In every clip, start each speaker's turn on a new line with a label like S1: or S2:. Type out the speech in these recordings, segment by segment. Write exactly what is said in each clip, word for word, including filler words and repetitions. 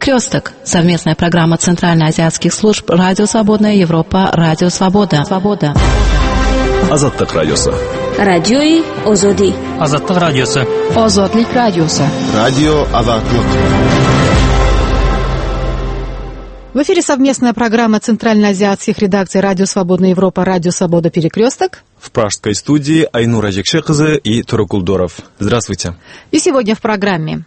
S1: Перекресток. Совместная программа Центральноазиатских служб Радио Свободная Европа, Радио Свобода. Свобода.
S2: Азаттык радиосы.
S3: Радиои Озоди.
S4: Азаттык радиосы.
S5: Озодлик радиосы.
S6: Радио Азаттык.
S5: В эфире совместная программа центральноазиатских редакций Радио Свободная Европа, Радио Свобода, Перекресток.
S2: В пражской студии Айнура Жекшекызы и Турок Улдоров. Здравствуйте.
S5: И сегодня в программе.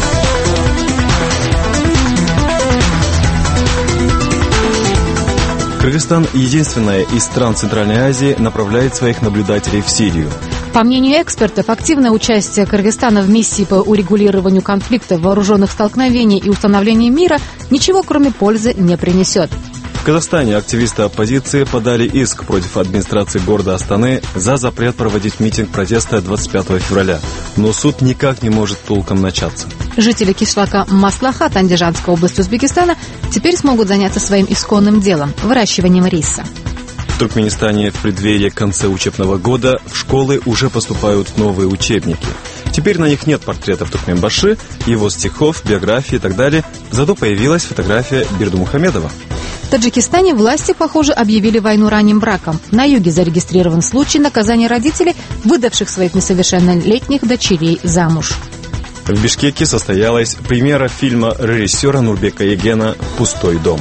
S2: Кыргызстан, единственная из стран Центральной Азии, направляет своих наблюдателей в Сирию.
S5: По мнению экспертов, активное участие Кыргызстана в миссии по урегулированию конфликтов, вооруженных столкновений и установлению мира ничего, кроме пользы, не принесет.
S2: В Казахстане активисты оппозиции подали иск против администрации города Астаны за запрет проводить митинг протеста двадцать пятого февраля. Но суд никак не может толком начаться.
S5: Жители кишлака Маслахат Андижанской области Узбекистана теперь смогут заняться своим исконным делом – выращиванием риса.
S2: В Туркменистане в преддверии конца учебного года в школы уже поступают новые учебники. Теперь на них нет портретов Туркменбашы, его стихов, биографии и так далее, зато появилась фотография Бердымухамедова.
S5: В Таджикистане власти, похоже, объявили войну ранним браком. На юге зарегистрирован случай наказания родителей, выдавших своих несовершеннолетних дочерей замуж.
S2: В Бишкеке состоялась премьера фильма режиссера Нурбека Егена «Пустой дом».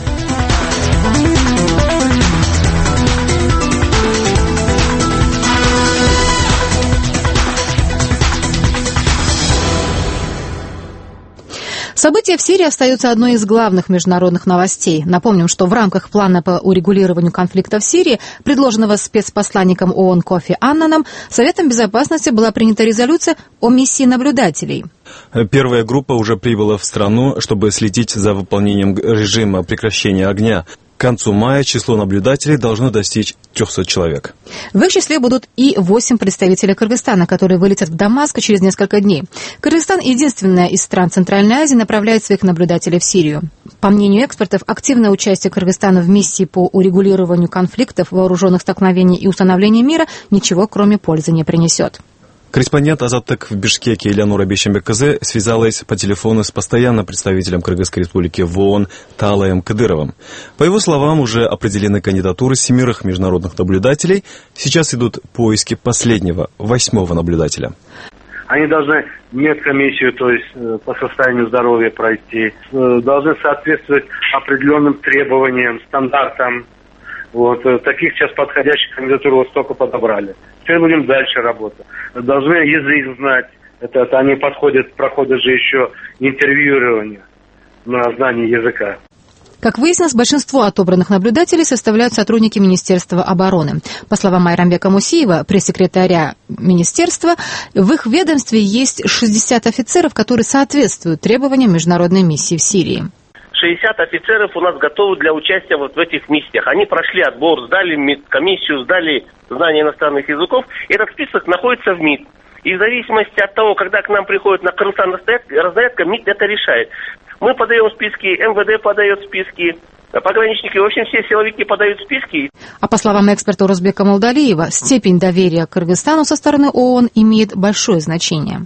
S5: События в Сирии остаются одной из главных международных новостей. Напомним, что в рамках плана по урегулированию конфликта в Сирии, предложенного спецпосланником ООН Кофи Аннаном, Советом Безопасности была принята резолюция о миссии наблюдателей.
S2: Первая группа уже прибыла в страну, чтобы следить за выполнением режима прекращения огня. К концу мая число наблюдателей должно достичь трехсот человек.
S5: В их числе будут и восемь представителей Кыргызстана, которые вылетят в Дамаск через несколько дней. Кыргызстан, единственная из стран Центральной Азии, направляет своих наблюдателей в Сирию. По мнению экспертов, активное участие Кыргызстана в миссии по урегулированию конфликтов, вооруженных столкновений и установлению мира ничего, кроме пользы, не принесет.
S2: Корреспондент Азаттык в Бишкеке Элеонора Бейшембек-Кызы связалась по телефону с постоянным представителем Кыргызской республики в ООН Таалаем Кадыровым. По его словам, уже определены кандидатуры семерых международных наблюдателей. Сейчас идут поиски последнего, восьмого наблюдателя.
S7: Они должны медкомиссию, то есть по состоянию здоровья пройти, должны соответствовать определенным требованиям, стандартам. Вот таких сейчас подходящих кандидатур вот столько подобрали. Теперь будем дальше работать. Должны язык знать. Это, это они подходят, проходят же еще интервьюирование на знание языка.
S5: Как выяснилось, большинство отобранных наблюдателей составляют сотрудники Министерства обороны. По словам Айрамбека Мусиева, пресс-секретаря министерства, в их ведомстве есть шестьдесят офицеров, которые соответствуют требованиям международной миссии в Сирии.
S8: шестьдесят офицеров у нас готовы для участия вот в этих миссиях. Они прошли отбор, сдали медкомиссию, сдали знание иностранных языков. Этот список находится в МИД. И в зависимости от того, когда к нам приходит на Кыргызстан разнарядка, МИД это решает. Мы подаем списки, МВД подает списки, пограничники, в общем, все силовики подают списки.
S5: А по словам эксперта Урузбека Молдалиева, степень доверия к Кыргызстану со стороны ООН имеет большое значение.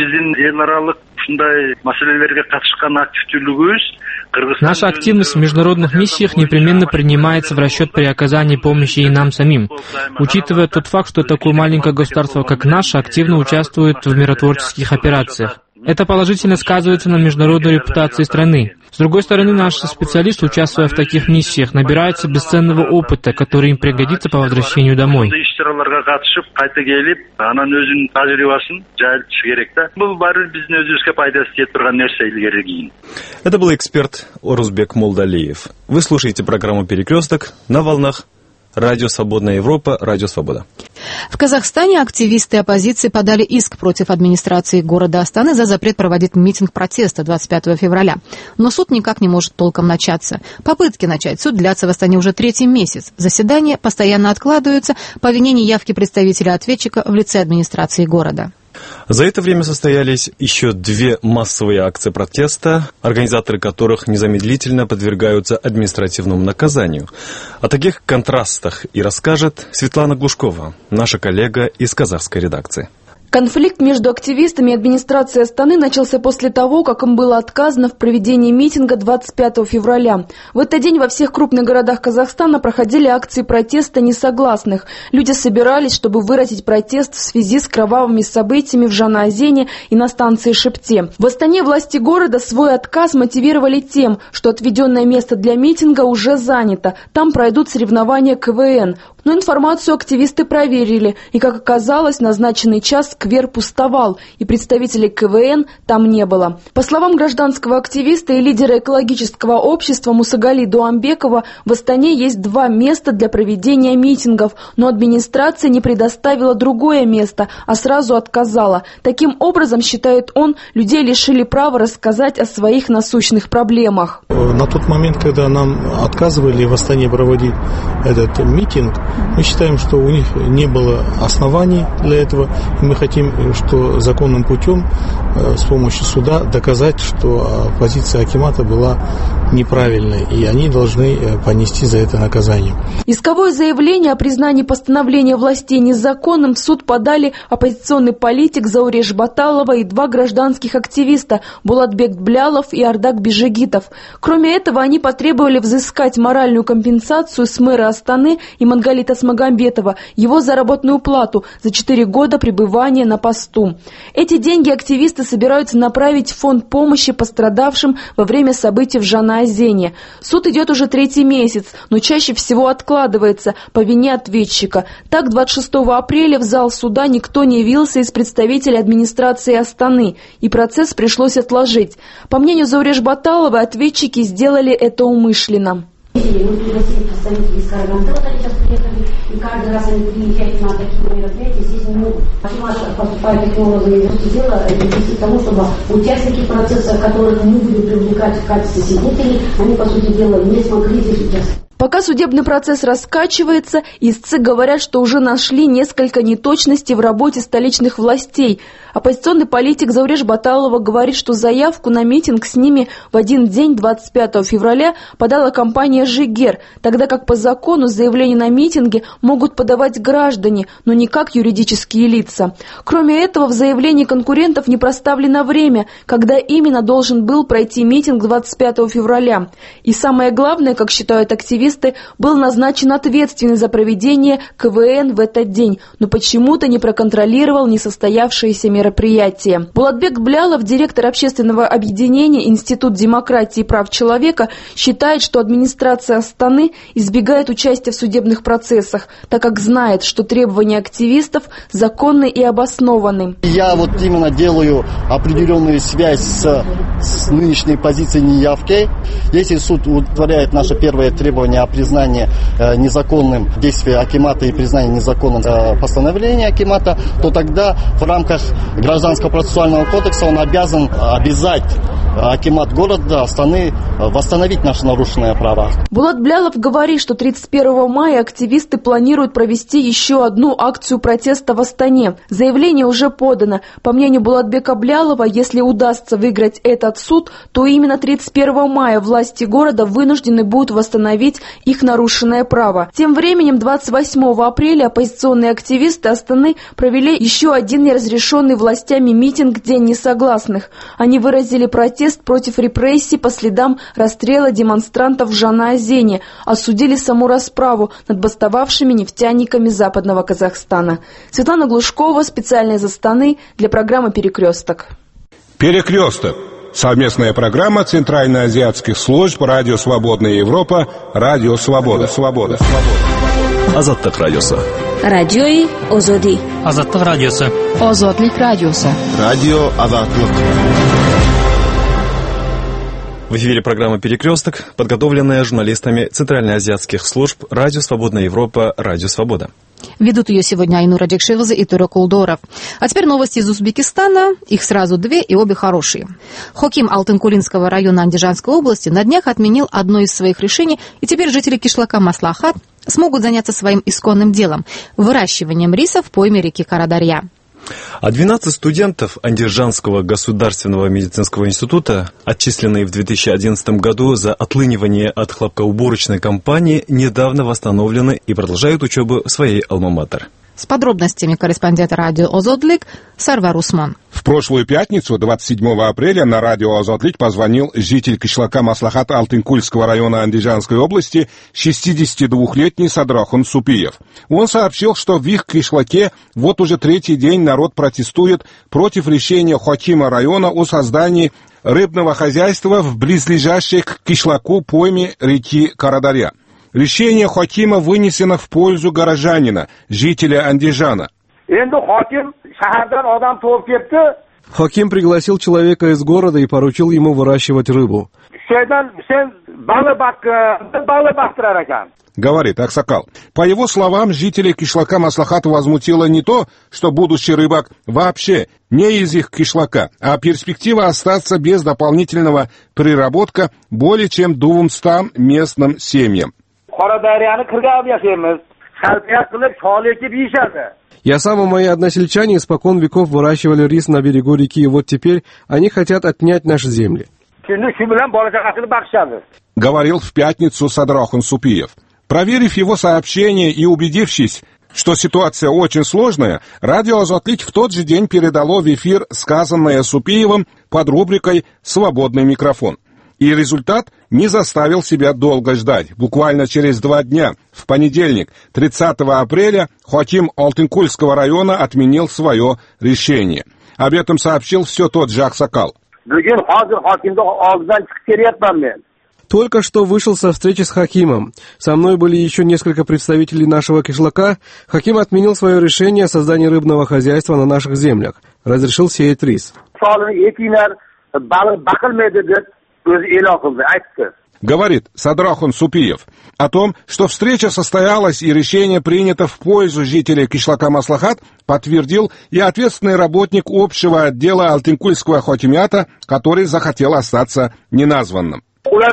S4: Наша активность в международных миссиях непременно принимается в расчет при оказании помощи и нам самим. Учитывая тот факт, что такое маленькое государство, как наше, активно участвует в миротворческих операциях. Это положительно сказывается на международной репутации страны. С другой стороны, наши специалисты, участвуя в таких миссиях, набираются бесценного опыта, который им пригодится по возвращению домой.
S2: Это был эксперт Орузбек Молдалиев. Вы слушаете программу «Перекресток» на волнах Радио Свободная Европа, Радио Свобода.
S5: В Казахстане активисты оппозиции подали иск против администрации города Астаны за запрет проводить митинг протеста двадцать пятого февраля. Но суд никак не может толком начаться. Попытки начать суд длятся в Астане уже третий месяц. Заседания постоянно откладываются по вине неявки представителя ответчика в лице администрации города.
S2: За это время состоялись еще две массовые акции протеста, организаторы которых незамедлительно подвергаются административному наказанию. О таких контрастах и расскажет Светлана Глушкова, наша коллега из казахской редакции.
S6: Конфликт между активистами и администрацией Астаны начался после того, как им было отказано в проведении митинга двадцать пятого февраля. В этот день во всех крупных городах Казахстана проходили акции протеста несогласных. Люди собирались, чтобы выразить протест в связи с кровавыми событиями в Жанаозене и на станции Шепте. В Астане власти города свой отказ мотивировали тем, что отведенное место для митинга уже занято. Там пройдут соревнования ка вэ эн. Но информацию активисты проверили, и, как оказалось, назначенный час сквер пустовал, и представителей ка вэ эн там не было. По словам гражданского активиста и лидера экологического общества Мусагали Дуамбекова, в Астане есть два места для проведения митингов, но администрация не предоставила другое место, а сразу отказала. Таким образом, считает он, людей лишили права рассказать о своих насущных проблемах.
S9: На тот момент, когда нам отказывали в Астане проводить этот митинг, мы считаем, что у них не было оснований для этого, и мы хотим, что законным путем с помощью суда доказать, что позиция акимата была неправильной, и они должны понести за это наказание.
S6: Исковое заявление о признании постановления властей незаконным в суд подали оппозиционный политик Зауреш Баталова и два гражданских активиста Булатбек Блялов и Ардак Бижигитов. Кроме этого, они потребовали взыскать моральную компенсацию с мэра Астаны и Мангалита Смагамбетова, его заработную плату за четыре года пребывания на посту. Эти деньги активисты собираются направить в фонд помощи пострадавшим во время событий в Жанаозене. Суд идет уже третий месяц, но чаще всего откладывается по вине ответчика. Так, двадцать шестого апреля в зал суда никто не явился из представителей администрации Астаны, и процесс пришлось отложить. По мнению Зауреш Баталовой, ответчики сделали это умышленно.
S10: Мы пригласили представителей из Карагандала, которые сейчас приехали, и каждый раз они приезжают на такие мероприятия, здесь не могут. Акимат поступает таким образом, и просто дело привести к тому, чтобы участники процесса, которых мы будем привлекать в качестве свидетелей, они, по сути дела, не смогли здесь участвовать.
S6: Пока судебный процесс раскачивается, истцы говорят, что уже нашли несколько неточностей в работе столичных властей. Оппозиционный политик Зауреш Баталова говорит, что заявку на митинг с ними в один день, двадцать пятого февраля, подала компания «Жигер», тогда как по закону заявление на митинге могут подавать граждане, но не как юридические лица. Кроме этого, в заявлении конкурентов не проставлено время, когда именно должен был пройти митинг двадцать пятого февраля. И самое главное, как считают активисты, был назначен ответственный за проведение ка вэ эн в этот день, но почему-то не проконтролировал несостоявшиеся мероприятия. Булатбек Блялов, директор общественного объединения «Институт демократии и прав человека», считает, что администрация Астаны избегает участия в судебных процессах, так как знает, что требования активистов законны и обоснованы.
S11: Я вот именно делаю определенную связь с, с нынешней позицией неявки. Если суд удовлетворяет наше первое требование о признании э, незаконным действия акимата и признании незаконным э, постановления акимата, то тогда в рамках Гражданского процессуального кодекса он обязан обязать акимат города Астаны восстановить наши нарушенные права.
S6: Булат Блялов говорит, что тридцать первого мая активисты планируют провести еще одну акцию протеста в Астане. Заявление уже подано. По мнению Булатбека Блялова, если удастся выиграть этот суд, то именно тридцать первого мая власти города вынуждены будут восстановить их нарушенное право. Тем временем двадцать восьмого апреля оппозиционные активисты Астаны провели еще один неразрешенный властями митинг «День несогласных». Они выразили протест против репрессий по следам расстрела демонстрантов в Жанаозене, осудили саму расправу над бастовавшими нефтяниками Западного Казахстана. Светлана Глушкова, специально из Астаны, для программы «Перекресток».
S12: «Перекресток». Совместная программа Центральноазиатских служб «Радио Свободная Европа», «Радио Свобода». Свобода.
S2: Азаттык радиосы.
S3: Радиои Озоди.
S4: Азаттык радиосы.
S5: Озодлик радиосы.
S11: Радио Азаттык.
S2: В эфире программа «Перекресток», подготовленная журналистами Центральноазиатских служб «Радио Свободная Европа», «Радио Свобода».
S5: Ведут ее сегодня Айнура Джекшеваза и Тура Кулдоров. А теперь новости из Узбекистана. Их сразу две, и обе хорошие. Хоким Алтынкулинского района Андижанской области на днях отменил одно из своих решений, и теперь жители кишлака Маслахат смогут заняться своим исконным делом – выращиванием риса в пойме реки Карадарья.
S2: А двенадцать студентов Андижанского государственного медицинского института, отчисленные в две тысячи одиннадцатом году за отлынивание от хлопкоуборочной компании, недавно восстановлены и продолжают учебу в своей алма-матер.
S5: С подробностями корреспондент радио «Озодлик» Сарвар Усман.
S12: В прошлую пятницу, двадцать седьмого апреля, на радио «Озодлик» позвонил житель кишлака Маслахата Алтынкульского района Андижанской области шестидесятидвухлетний Садрахон Супиев. Он сообщил, что в их кишлаке вот уже третий день народ протестует против решения хакима района о создании рыбного хозяйства в близлежащей к кишлаку пойме реки Карадарья. Решение хакима вынесено в пользу горожанина, жителя Андижана.
S13: Хаким пригласил человека из города и поручил ему выращивать рыбу.
S12: Говорит Аксакал. По его словам, жителей кишлака Маслахата возмутило не то, что будущий рыбак вообще не из их кишлака, а перспектива остаться без дополнительного приработка более чем двумстам местным семьям.
S13: Я сам и мои односельчане испокон веков выращивали рис на берегу реки, и вот теперь они хотят отнять наши земли.
S12: Говорил в пятницу Садрахон Супиев. Проверив его сообщение и убедившись, что ситуация очень сложная, радио «Озотлик» в тот же день передало в эфир сказанное Супиевым под рубрикой «Свободный микрофон». И результат не заставил себя долго ждать. Буквально через два дня, в понедельник, тридцатого апреля, хаким Алтынкульского района отменил свое решение. Об этом сообщил все тот же Аксакал.
S13: Только что вышел со встречи с хакимом. Со мной были еще несколько представителей нашего кишлака. Хаким отменил свое решение о создании рыбного хозяйства на наших землях. Разрешил сеять рис.
S12: Говорит Садрахон Супиев о том, что встреча состоялась и решение принято в пользу жителей кишлака Маслахат, подтвердил и ответственный работник общего отдела Алтынкульского хакимията, который захотел остаться неназванным.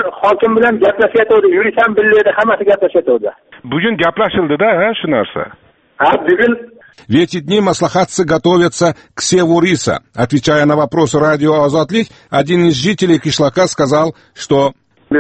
S12: В эти дни маслахатцы готовятся к севу риса. Отвечая на вопросы радио «Озотлик», один из жителей кишлака сказал, что в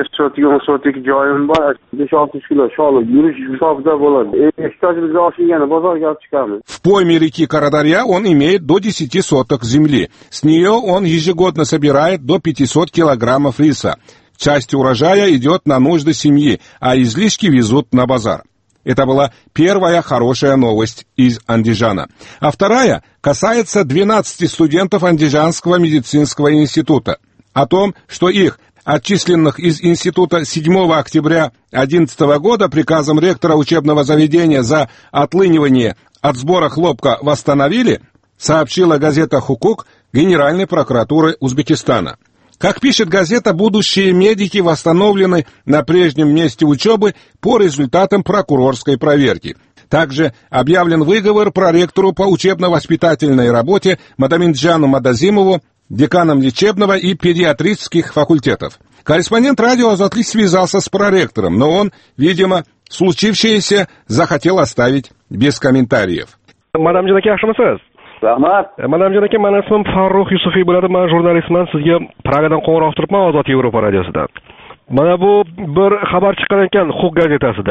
S12: пойме реки Карадарья он имеет до десяти соток земли. С нее он ежегодно собирает до пятисот килограммов риса. Часть урожая идет на нужды семьи, а излишки везут на базар. Это была первая хорошая новость из Андижана. А вторая касается двенадцати студентов Андижанского медицинского института. О том, что их, отчисленных из института седьмого октября две тысячи одиннадцатого года приказом ректора учебного заведения за отлынивание от сбора хлопка восстановили, сообщила газета «Хукук» Генеральной прокуратуры Узбекистана. Как пишет газета, будущие медики восстановлены на прежнем месте учебы по результатам прокурорской проверки. Также объявлен выговор проректору по учебно-воспитательной работе Мадаминджану Мадазимову, деканом лечебного и педиатрических факультетов. Корреспондент радио «Озотлик» связался с проректором, но он, видимо, случившееся захотел оставить без комментариев.
S14: Мадамджан aka, yaxshimisiz? Rahmat. Madamjon aka, men ismim Farruh Yusufiy bo'ladi. Men jurnalistman. Sizga Pragadan qo'ng'iroq turibman, Ozod Yevropa radiosidan. Mana bu bir xabar chiqqan ekan Huquq gazetasida.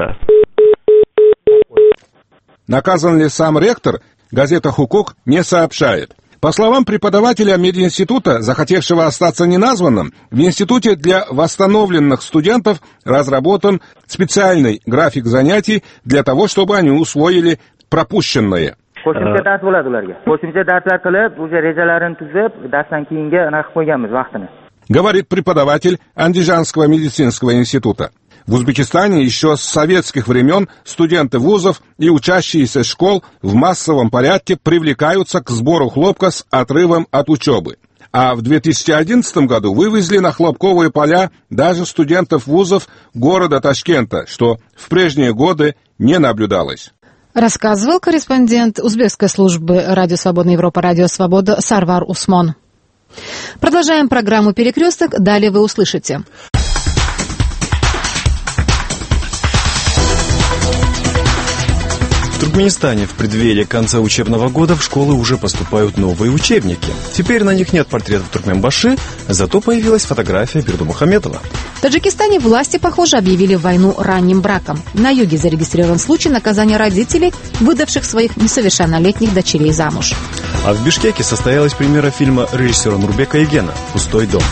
S12: Наказан ли сам ректор, газета «Хукук» не сообщает. По словам преподавателя мединститута, захотевшего остаться неназванным, в институте для восстановленных студентов разработан специальный график занятий для того, чтобы они усвоили пропущенное.
S15: Qo'shimcha dars bo'ladi ularga. Qo'shimcha darslar qilib, уже rejalarini tuzib, darsdan keyingi anaqa qo'yganmiz vaqtini.
S12: Говорит преподаватель Андижанского медицинского института. В Узбекистане еще с советских времен студенты вузов и учащиеся школ в массовом порядке привлекаются к сбору хлопка с отрывом от учебы. А в две тысячи одиннадцатом году вывезли на хлопковые поля даже студентов вузов города Ташкента, что в прежние годы не наблюдалось.
S5: Рассказывал корреспондент узбекской службы «Радио Свободная Европа», «Радио Свобода» Сарвар Усман. Продолжаем программу «Перекресток». Далее вы услышите.
S2: В Туркменистане в преддверии конца учебного года в школы уже поступают новые учебники. Теперь на них нет портретов Туркменбаши, зато появилась фотография Бердымухамедова.
S5: В Таджикистане власти, похоже, объявили войну ранним браком. На юге зарегистрирован случай наказания родителей, выдавших своих несовершеннолетних дочерей замуж.
S2: А в Бишкеке состоялась премьера фильма режиссера Нурбека Егена «Пустой дом».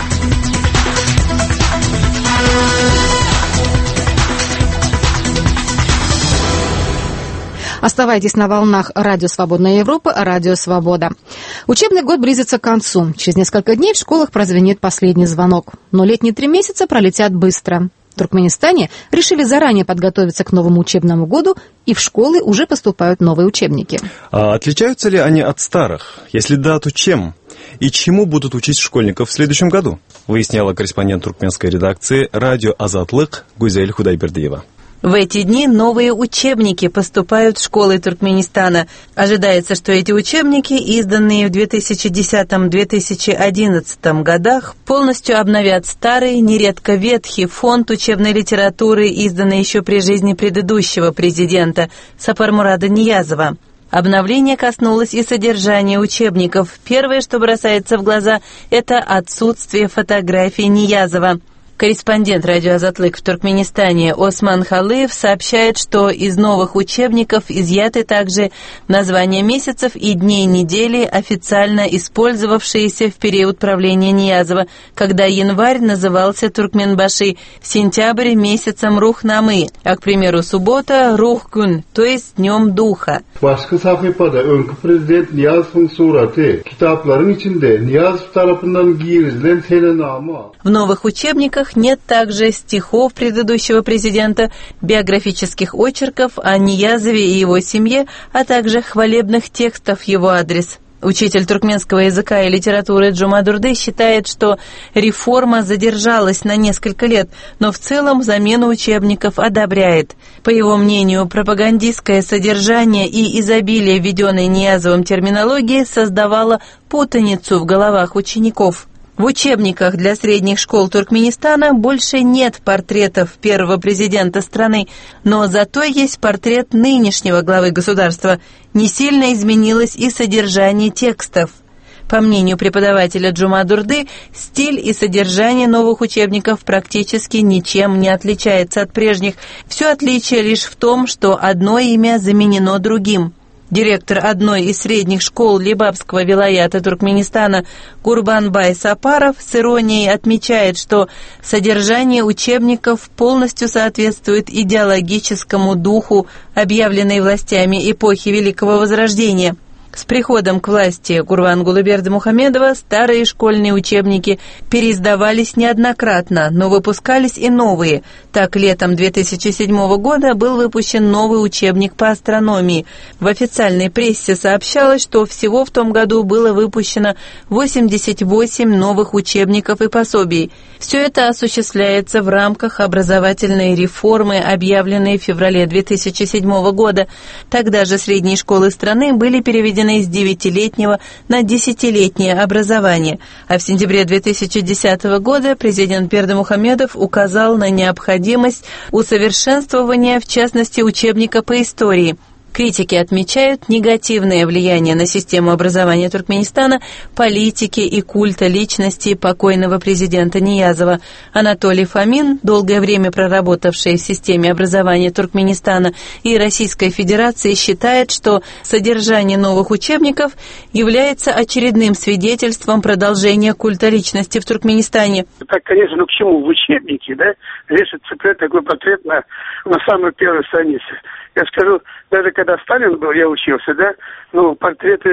S5: Оставайтесь на волнах Радио Свободная Европа, Радио Свобода. Учебный год близится к концу. Через несколько дней в школах прозвенит последний звонок. Но летние три месяца пролетят быстро. В Туркменистане решили заранее подготовиться к новому учебному году, и в школы уже поступают новые учебники.
S2: А отличаются ли они от старых? Если да, то чем? И чему будут учить школьников в следующем году? Выясняла корреспондент туркменской редакции радио «Азатлык» Гузель Худайбердиева.
S16: В эти дни новые учебники поступают в школы Туркменистана. Ожидается, что эти учебники, изданные в две тысячи десятом — две тысячи одиннадцатом годах, полностью обновят старый, нередко ветхий фонд учебной литературы, изданный еще при жизни предыдущего президента Сапармурада Ниязова. Обновление коснулось и содержания учебников. Первое, что бросается в глаза, это отсутствие фотографий Ниязова. Корреспондент радио «Азатлык» в Туркменистане Осман Халыев сообщает, что из новых учебников изъяты также названия месяцев и дней недели, официально использовавшиеся в период правления Ниязова, когда январь назывался Туркменбаши, сентябрь месяцем Рухнамы, а, к примеру, суббота Рухгун, то есть Днем Духа.
S17: Başka sayfada önkü prezident Niyazov'un surati kitapların içinde Niyazov tarafından giyirilen selenama.
S16: В новых учебниках нет также стихов предыдущего президента, биографических очерков о Ниязове и его семье, а также хвалебных текстов в его адрес. Учитель туркменского языка и литературы Джума Дурды считает, что реформа задержалась на несколько лет, но в целом замену учебников одобряет. По его мнению, пропагандистское содержание и изобилие введенной Ниязовым терминологии создавало путаницу в головах учеников. В учебниках для средних школ Туркменистана больше нет портретов первого президента страны, но зато есть портрет нынешнего главы государства. Не сильно изменилось и содержание текстов. По мнению преподавателя Джума Дурды, стиль и содержание новых учебников практически ничем не отличается от прежних. Все отличие лишь в том, что одно имя заменено другим. Директор одной из средних школ Либабского вилаята Туркменистана Гурбанбай Сапаров с иронией отмечает, что содержание учебников полностью соответствует идеологическому духу объявленной властями эпохи Великого Возрождения. С приходом к власти Гурбангулы Бердымухамедова старые школьные учебники переиздавались неоднократно, но выпускались и новые. Так, летом две тысячи седьмого года был выпущен новый учебник по астрономии. В официальной прессе сообщалось, что всего в том году было выпущено восемьдесят восемь новых учебников и пособий. Все это осуществляется в рамках образовательной реформы, объявленной в феврале две тысячи седьмого года. Тогда же средние школы страны были переведены из девятилетнего на десятилетнее образование, а в сентябре две тысячи десятого года президент Бердымухамедов указал на необходимость усовершенствования, в частности, учебника по истории. Критики отмечают негативное влияние на систему образования Туркменистана, политики и культа личности покойного президента Ниязова. Анатолий Фомин, долгое время проработавший в системе образования Туркменистана и Российской Федерации, считает, что содержание новых учебников является очередным свидетельством продолжения культа личности в Туркменистане.
S18: Так, конечно, ну к чему в учебнике, да, вешается такой портрет на, на самой первой странице. Я скажу, даже когда Сталин был, я учился, да, ну, портреты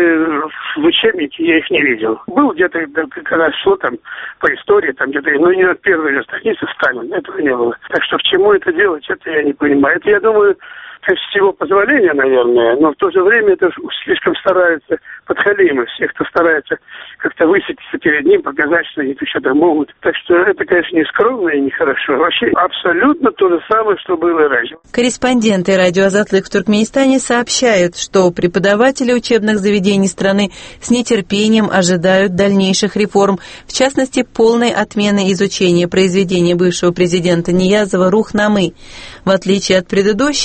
S18: в учебнике я их не видел. Был где-то, когда шло там по истории, там где-то, ну, не на первой же странице Сталин, этого не было. Так что к чему это делать, это я не понимаю. Это, я думаю, с его позволения, наверное, но в то же время это слишком стараются подхалимы, все, кто старается как-то высветиться перед ним, показать, что они что-то могут. Так что это, конечно, не скромно и нехорошо. Вообще абсолютно то же самое, что было раньше.
S16: Корреспонденты радио «Азатлык» в Туркменистане сообщают, что преподаватели учебных заведений страны с нетерпением ожидают дальнейших реформ, в частности, полной отмены изучения произведения бывшего президента Ниязова «Рухнамы». В отличие от предыдущего,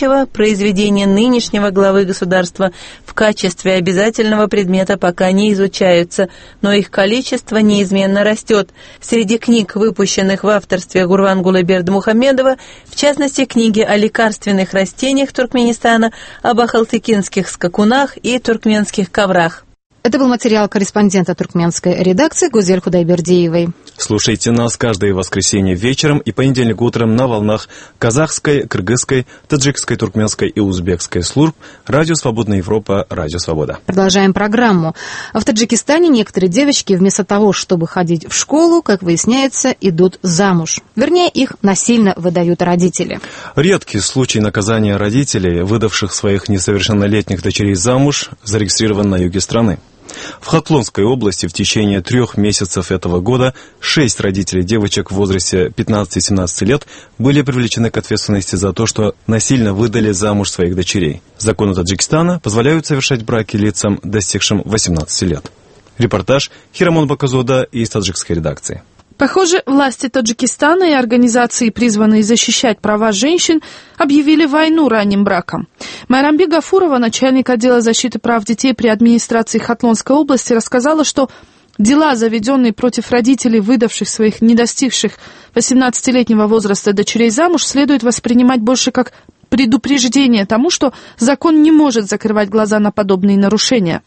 S16: произведения нынешнего главы государства в качестве обязательного предмета пока не изучаются, но их количество неизменно растет. Среди книг, выпущенных в авторстве Гурбангулы Бердымухамедова, в частности, книги о лекарственных растениях Туркменистана, об ахалтыкинских скакунах и туркменских коврах.
S5: Это был материал корреспондента туркменской редакции Гузель Худайбердиевой.
S2: Слушайте нас каждое воскресенье вечером и понедельник утром на волнах казахской, кыргызской, таджикской, туркменской и узбекской служб Радио Свободная Европа, Радио Свобода.
S5: Продолжаем программу. В Таджикистане некоторые девочки вместо того, чтобы ходить в школу, как выясняется, идут замуж. Вернее, их насильно выдают родители.
S2: Редкий случай наказания родителей, выдавших своих несовершеннолетних дочерей замуж, зарегистрирован на юге страны. В Хатлонской области в течение трех месяцев этого года шесть родителей девочек в возрасте пятнадцати-семнадцати лет были привлечены к ответственности за то, что насильно выдали замуж своих дочерей. Законы Таджикистана позволяют совершать браки лицам, достигшим восемнадцати лет. Репортаж Хирамон Баказода из таджикской редакции.
S19: Похоже, власти Таджикистана и организации, призванные защищать права женщин, объявили войну ранним браком. Майрамби Гафурова, начальник отдела защиты прав детей при администрации Хатлонской области, рассказала, что дела, заведенные против родителей, выдавших своих недостигших восемнадцатилетнего возраста дочерей замуж, следует воспринимать больше как предупреждение тому, что закон не может закрывать глаза на подобные нарушения.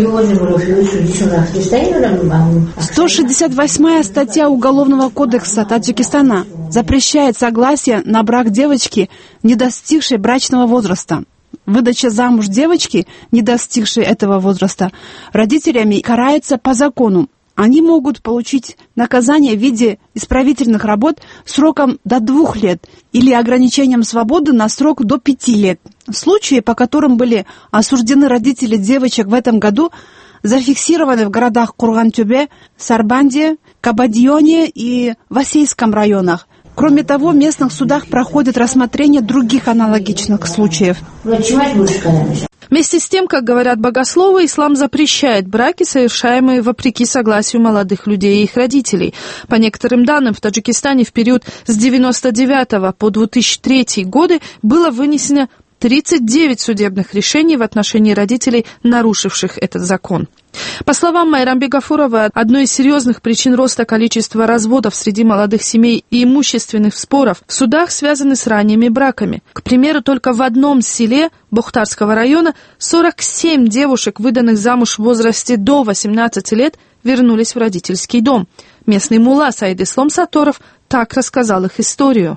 S20: сто шестьдесят восьмая статья Уголовного кодекса Таджикистана запрещает согласие на брак девочки, не достигшей брачного возраста. Выдача замуж девочки, не достигшей этого возраста, родителями карается по закону. Они могут получить наказание в виде исправительных работ сроком до двух лет или ограничением свободы на срок до пяти лет. Случаи, по которым были осуждены родители девочек в этом году, зафиксированы в городах Курган-Тюбе, Сарбанде, Кабадионе и Васейском районах. Кроме того, в местных судах проходит рассмотрение других аналогичных случаев.
S19: Вместе с тем, как говорят богословы, ислам запрещает браки, совершаемые вопреки согласию молодых людей и их родителей. По некоторым данным, в Таджикистане в период с девяносто девятого по две тысячи третий годы было вынесено тридцать девять судебных решений в отношении родителей, нарушивших этот закон. По словам Майрамби Гафуровой, одной из серьезных причин роста количества разводов среди молодых семей и имущественных споров в судах связаны с ранними браками. К примеру, только в одном селе Бухтарского района сорок семь девушек, выданных замуж в возрасте до восемнадцати лет, вернулись в родительский дом. Местный мулла Саид Ислом Саторов так рассказал их историю.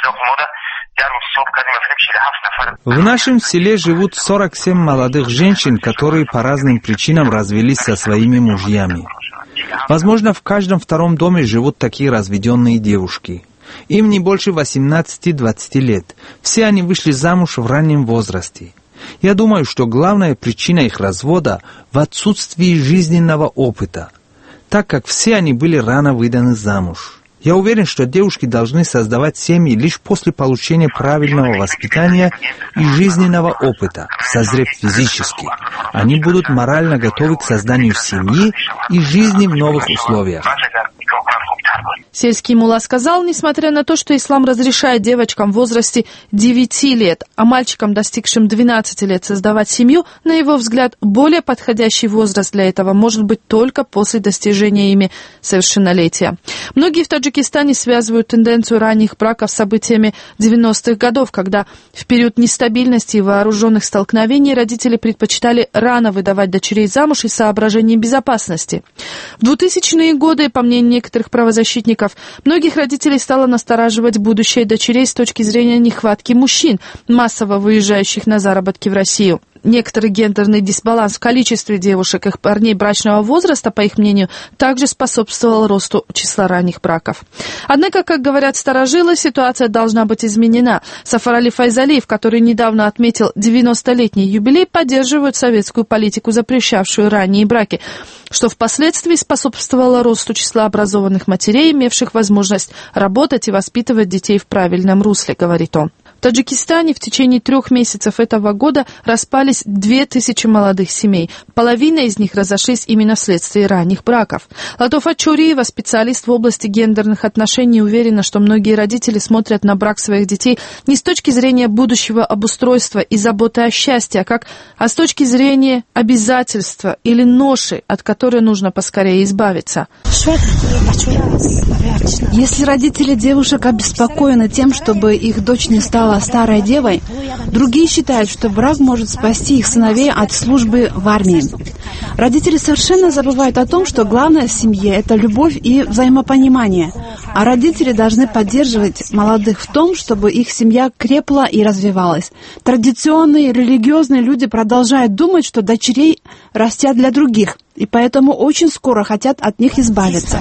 S21: В нашем селе живут сорок семь молодых женщин, которые по разным причинам развелись со своими мужьями. Возможно, в каждом втором доме живут такие разведенные девушки. Им не больше восемнадцати-двадцати лет. Все они вышли замуж в раннем возрасте. Я думаю, что главная причина их развода в отсутствии жизненного опыта, так как все они были рано выданы замуж. Я уверен, что девушки должны создавать семьи лишь после получения правильного воспитания и жизненного опыта, созрев физически. Они будут морально готовы к созданию семьи и жизни в новых условиях.
S19: Сельский мулла сказал, несмотря на то, что ислам разрешает девочкам в возрасте девяти лет, а мальчикам, достигшим двенадцати лет, создавать семью, на его взгляд, более подходящий возраст для этого может быть только после достижения ими совершеннолетия. Многие в Таджикистане связывают тенденцию ранних браков с событиями девяностых годов, когда в период нестабильности и вооруженных столкновений родители предпочитали рано выдавать дочерей замуж из соображений безопасности. В двухтысячные годы, по мнению некоторых правозащитников, многих родителей стало настораживать будущее дочерей с точки зрения нехватки мужчин, массово выезжающих на заработки в Россию. Некоторый гендерный дисбаланс в количестве девушек и парней брачного возраста, по их мнению, также способствовал росту числа ранних браков. Однако, как говорят старожилы, ситуация должна быть изменена. Сафар Али Файзалиев, который недавно отметил девяностолетний юбилей, поддерживает советскую политику, запрещавшую ранние браки, что впоследствии способствовало росту числа образованных матерей, имевших возможность работать и воспитывать детей в правильном русле, говорит он. В Таджикистане в течение трех месяцев этого года распались две тысячи молодых семей. Половина из них разошлись именно вследствие ранних браков. Латофа Чуриева, специалист в области гендерных отношений, уверена, что многие родители смотрят на брак своих детей не с точки зрения будущего обустройства и заботы о счастье, а как а с точки зрения обязательства или ноши, от которой нужно поскорее избавиться.
S20: Если родители девушек обеспокоены тем, чтобы их дочь не стала старой девой, другие считают, что брак может спасти их сыновей от службы в армии. Родители совершенно забывают о том, что главное в семье – это любовь и взаимопонимание. А родители должны поддерживать молодых в том, чтобы их семья крепла и развивалась. Традиционные религиозные люди продолжают думать, что дочерей растят для других, и поэтому очень скоро хотят от них избавиться.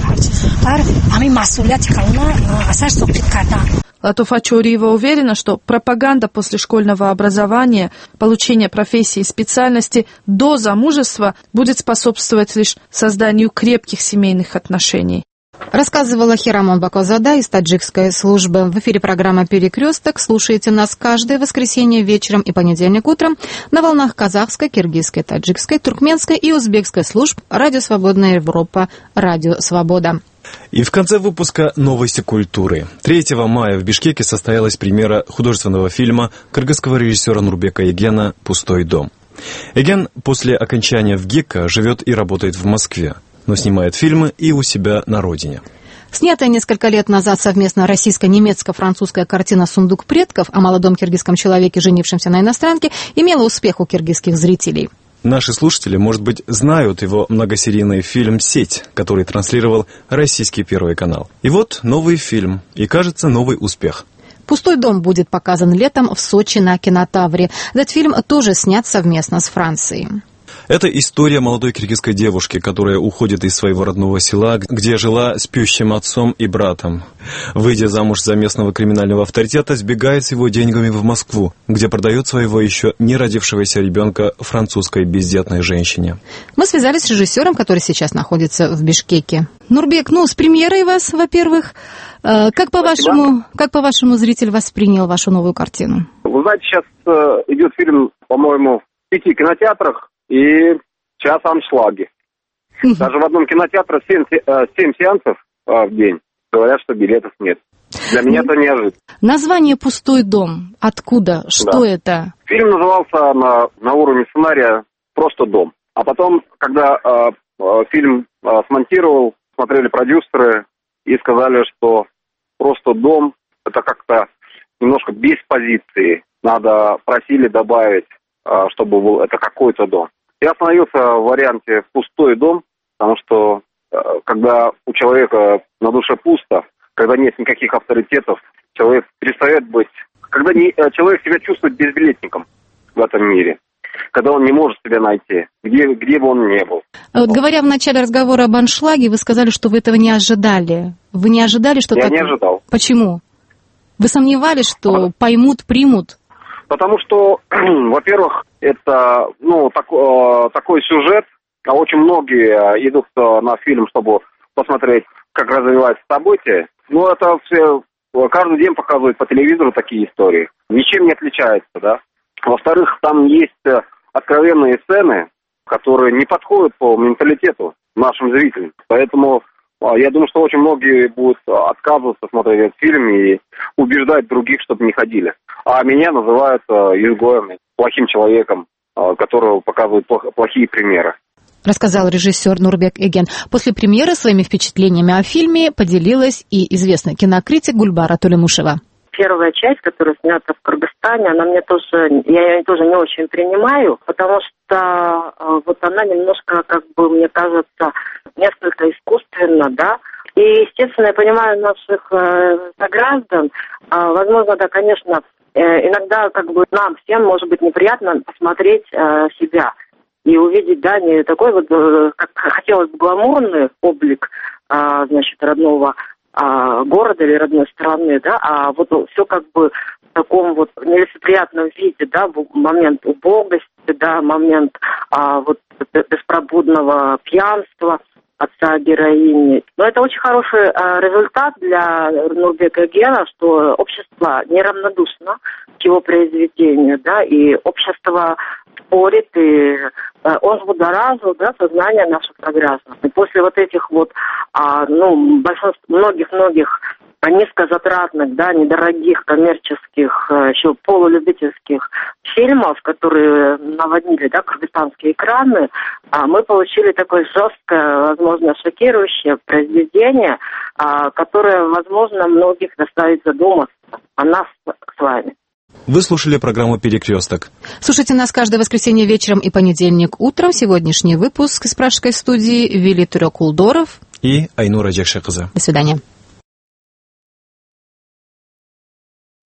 S19: Латофа Чуриева уверена, что пропаганда после школьного образования, получения профессии и специальности до замужества будет способствовать лишь созданию крепких семейных отношений.
S5: Рассказывала Хирамон Бакозада из таджикской службы. В эфире программа «Перекресток». Слушайте нас каждое воскресенье вечером и понедельник утром на волнах казахской, киргизской, таджикской, туркменской и узбекской служб «Радио Свободная Европа», «Радио Свобода».
S2: И в конце выпуска новости культуры. третьего мая в Бишкеке состоялась премьера художественного фильма кыргызского режиссера Нурбека Эгена «Пустой дом». Эген после окончания ВГИКа живет и работает в Москве, но снимает фильмы и у себя на родине.
S5: Снятая несколько лет назад совместно российско-немецко-французская картина «Сундук предков» о молодом киргизском человеке, женившемся на иностранке, имела успех у киргизских зрителей.
S2: Наши слушатели, может быть, знают его многосерийный фильм «Сеть», который транслировал российский Первый канал. И вот новый фильм, и, кажется, новый успех.
S5: «Пустой дом» будет показан летом в Сочи на Кинотавре. Этот фильм тоже снят совместно с Францией.
S2: Это история молодой киргизской девушки, которая уходит из своего родного села, где жила с пьющим отцом и братом. Выйдя замуж за местного криминального авторитета, сбегает с его деньгами в Москву, где продает своего еще не родившегося ребенка французской бездетной женщине.
S5: Мы связались с режиссером, который сейчас находится в Бишкеке. Нурбек, ну, с премьерой вас, во-первых. Как по-вашему, как по-вашему зритель воспринял вашу новую картину?
S1: Вы знаете, сейчас идет фильм, по-моему, в пяти кинотеатрах. И сейчас аншлаги. Даже в одном кинотеатре семь, семь сеансов в день. Говорят, что билетов нет. Для меня это неожиданно.
S5: Название «Пустой дом». Откуда? Что да. это?
S1: Фильм назывался на, на уровне сценария «Просто дом». А потом, когда э, фильм э, смонтировал, смотрели продюсеры и сказали, что «Просто дом» — это как-то немножко без позиции. Надо, просили добавить, чтобы был это какой-то дом. Я остановился в варианте «пустой дом», потому что когда у человека на душе пусто, когда нет никаких авторитетов, человек перестает быть... Когда не, человек себя чувствует безбилетником в этом мире, когда он не может себя найти, где, где бы он ни был.
S5: Вот, говоря в начале разговора об аншлаге, вы сказали, что вы этого не ожидали. Вы не ожидали, что...
S1: Я
S5: так...
S1: не ожидал.
S5: Почему? Вы сомневались, что а... поймут, примут?
S1: Потому что, во-первых, это ну, так, э, такой сюжет, а очень многие идут на фильм, чтобы посмотреть, как развиваются события. Ну, это все каждый день показывают по телевизору такие истории. Ничем не отличается, да. Во-вторых, там есть откровенные сцены, которые не подходят по менталитету нашим зрителям. Поэтому я думаю, что очень многие будут отказываться смотреть этот фильм и убеждать других, чтобы не ходили. А меня называют изгоем, плохим человеком, которого показывают плохие примеры.
S5: Рассказал режиссер Нурбек Эген. После премьеры своими впечатлениями о фильме поделилась и известный кинокритик Гульбара Тулемушева.
S22: Первая часть, которая снята в Кыргызстане, она мне тоже, я ее тоже не очень принимаю, потому что вот она немножко, как бы, мне кажется, несколько искусственно, да. И, естественно, я понимаю наших э, сограждан, э, возможно, да, конечно, э, иногда, как бы, нам всем может быть неприятно посмотреть э, себя и увидеть, да, не такой вот, э, как хотелось бы, гламурный облик, э, значит, родного города или родной страны, да, а вот все как бы в таком вот нелицеприятном виде, да, момент убогости, да, момент а, вот беспробудного пьянства отца героини. Но это очень хороший а, результат для Нурбека Эгена, что общество неравнодушно к к его произведению, да, и общество спорит, и он взбудоражил, да, сознание наших граждан. И после вот этих вот, а, ну, большинств, многих-многих низкозатратных, да, недорогих коммерческих, еще полулюбительских фильмов, которые наводнили, да, кыргызстанские экраны, а мы получили такое жесткое, возможно, шокирующее произведение, а, которое, возможно, многих заставит задуматься о нас с вами.
S2: Вы слушали программу «Перекресток».
S5: Слушайте нас каждое воскресенье вечером и понедельник утром. Сегодняшний выпуск из пражской студии вели Турек Улдоров
S2: и Айнура Джекшекызы.
S5: До свидания.